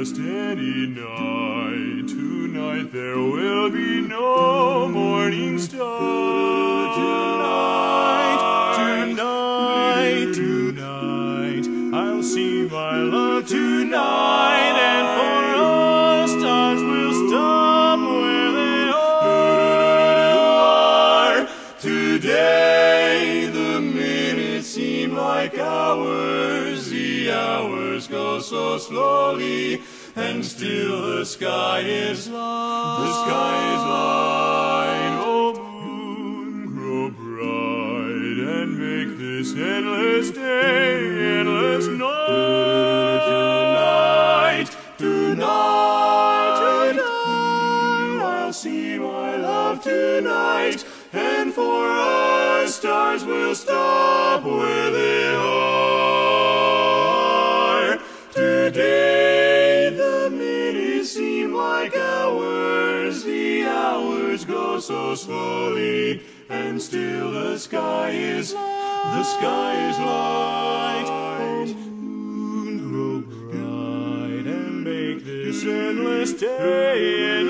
a steady night. Tonight there will be no morning star. Tonight, I'll see my love tonight, and for us stars will stop where they are. Today the minutes seem like hours, the hours go so slowly, and still the sky is light. The sky is light. Oh, moon, grow bright and make this endless day, endless night. Tonight, I'll see my love tonight, and for us stars will stop where they are. Today the minutes seem like hours, the hours go so slowly, and still the sky is light. Oh, moon, grow bright and make this endless day